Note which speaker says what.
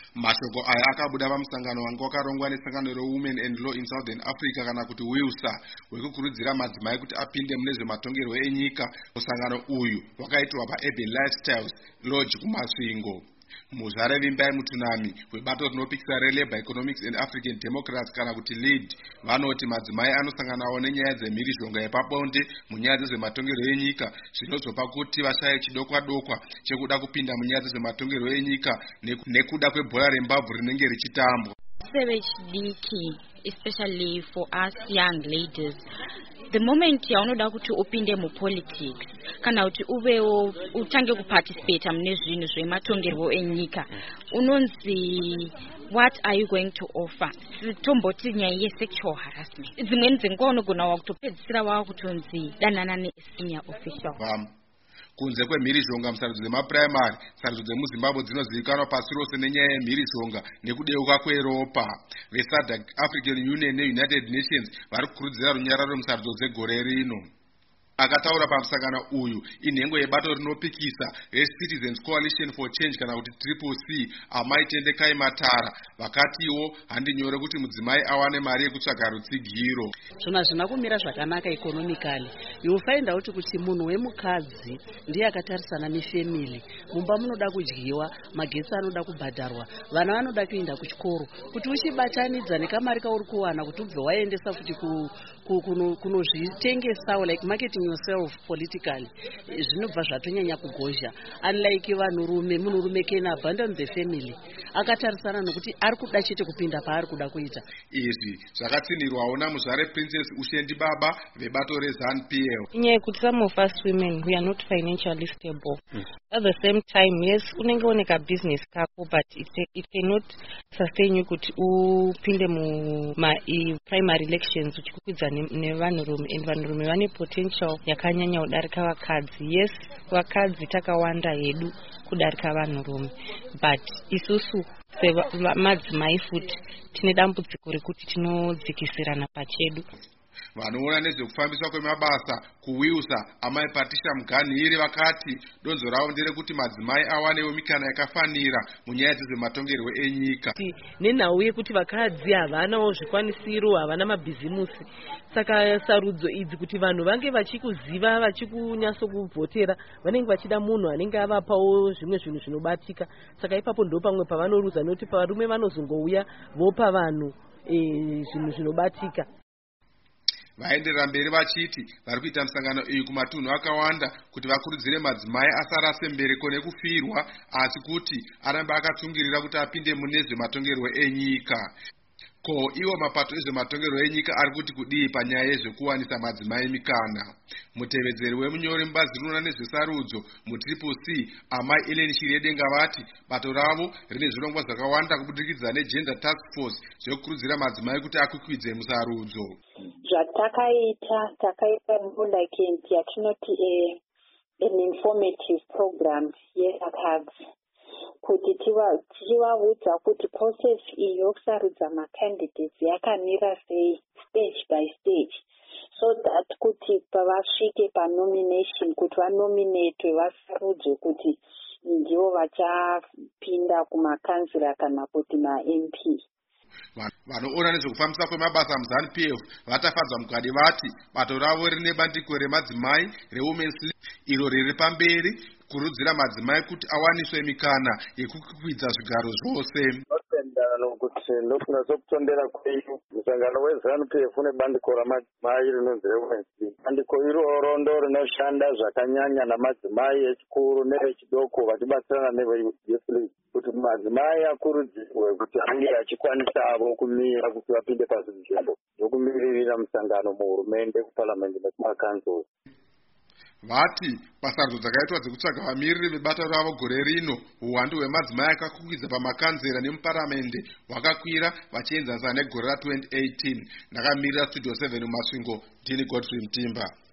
Speaker 1: Mashoko aya akabuda pamusangano wanga wakarongwa nesangano reWomen and Law in Southern Africa kana kuti WILSA wekukurudzira madzimai kuti apinde mune zvematongerwo enyika. Musangano uyu wakaitirwa paUrban Lifestyles Lodge kuMasvingo. Muzvare Vimbai Mutunami webato rinopikisa reLabour Economics and African Democrats kana kuti LEAD vanoti madzimai anosanganawo nenyaya dzemhirizhonga yepabonde munyaya dzezvematongerwo enyika zvinozopa kuti vashaye chidokwa-dokwa chekuda kupinda munyaya dzezvematongerwo enyika nekuda kwebhora rembabvu rinenge richitambwa.
Speaker 2: Especially for us young ladies, the moment yaunoda kuti upinde mupolitics kana kuti uvewo utange kuparticipate mune zvinhu zvematongerwo enyika, unonzi what are you going to offer? Tomboti nyaya yesexual harassment. Dzimweni dzenguva unogona wakutopedzisira wakutonzi danana nesenior official.
Speaker 1: Kunze kwemhirizhonga musarudzo dzemapuraimari, sarudzo dzemuZimbabwe dzinozivikanwa pasi rose nenyaya yemhirizhonga nekudeuka kweropa. VeSADC, African Union neUnited Nations vari kukurudzira runyararo musarudzo dzegore rino. Akataura pamusangano uyu inhengo yebato rinopikisa reCitizens Coalition for Change kana kuti CCC Amai Tendekai Matara vakatiwo handinyore kuti mudzimai awane mari yekutsvaga rutsigiro.
Speaker 3: Zvinhu hazvina kumira zvakanaka economically. You will find out kuti munhu wemukadzi ndiye akatarisana nefamily. Mumba munoda kudyiwa, magetsi anoda kubhadharwa, vana vanoda kuenda kuchikoro. Kuti uchibatanidza nekamari kauri kuwana kuti ubve waendesa kuti kunozvitengesawo like marketing yourself politically, zvinobva zvatonyanya kugozha. Unlike vanhurume, munhurume can abandon the family akatarisana nokuti ari kuda chete kupinda paari kuda kuita.
Speaker 1: Izvi zvakatsinirwawo naMuzvare Princess Ushendi Baba vebato reZANU-PF.
Speaker 4: Inyaya yekuti some of us women we are not financially stable. At the same time, yes, unenge oneka business kako, but it cannot sustain you kuti upinde mu primary elections uchikukwidza nevanhurume, and vanhurume vane potential yakanyanya kudarika vakadzi. Yes, vakadzi takawanda hedu kudarika vanhurume, but isusu madzimai futi tine dambudziko rekuti tinodzikisirana pachedu.
Speaker 1: Vanoona nezvekufambiswa kwemabasa kuWILSA Amai Patricia Muganhire vakati donzo ravo nderekuti madzimai awanewo mikana yakafanira munyaya dzezvematongerwo enyika.
Speaker 5: Nenhau yekuti vakadzi havanawo zvikwanisiro, havana mabhizimusi. Saka sarudzo idzi kuti vanhu vange vachikuziva, vachikunyasokuvhotera, vanenge vachida munhu anenge avapawo zvimwe zvinhu zvinobatika. Saka ipapo ndo pamwe pavanoruza nekuti varume vanozongouya vopa vanhu zvinhu zvinobatika.
Speaker 1: Vaenderera mberi vachiti vari kuita musangano iyi kumatunhu akawanda kuti vakurudzire madzimai asarase mbereko nekufirwa, asi kuti arambe akatsungirira kuti apinde mune zvematongerwo enyika. Ko iwo mapato ezvematongerwo enyika ari kuti kudii panyaya yezvekuwanisa madzimai mikana? Mutevedzeri wemunyori mubazi rinoona nezvesarudzo muCCC Amai Ellen Shiredenga vati bato ravo rine zvirongwa zvakawanda kubudikidza neGender Task Force zvekukurudzira madzimai kuti akwikwidze musarudzo.
Speaker 6: Takaita mbundakenti yatinoti an informative program yevakadzi kuti tichivaudza kuti process iyi yokusarudza macandidates yakamira sei stage by stage, so that kuti pavasvike panomination kuti vanominatwe vasarudzwe kuti ndivo vachapinda kumakanzira kana kuti maMP.
Speaker 1: Vanoona nezvekufambisa kwemabasa muZANU-PF vatafadzwa mugwadi vati bato ravo rine bandiko remadzimai reWomen's League iro riri pamberi kurudzira madzimai kuti awaniswe mikana yekukwidza zvigaro zvose.
Speaker 7: Kuti ndofunga sokutondera kwenyu musangano weZANU-PF une bandiko ramadzimai rinonzi reWomen's League. Bandiko iroro ndo rinoshanda zvakanyanya namadzimai echikuru neechidoko vachibatsirana neveYouth League kuti madzimai akurudzirwe kuti ange achikwanisa avo kumira kuti vapinde pazvinzvimbo zvokumiririra musangano muhurumende, kuparamendi nekumakanzuro.
Speaker 1: Vati pasarudzo dzakaitwa dzekutsvaga vamiriri vebato ravo gore rino, uwandu hwemadzimai akakwidza pamakanzera nemuparamende hwakakwira vachienzanisa negore ra2018. Ndakamirira Studio 7 muMasvingo, ndini Godfrey Mtimba.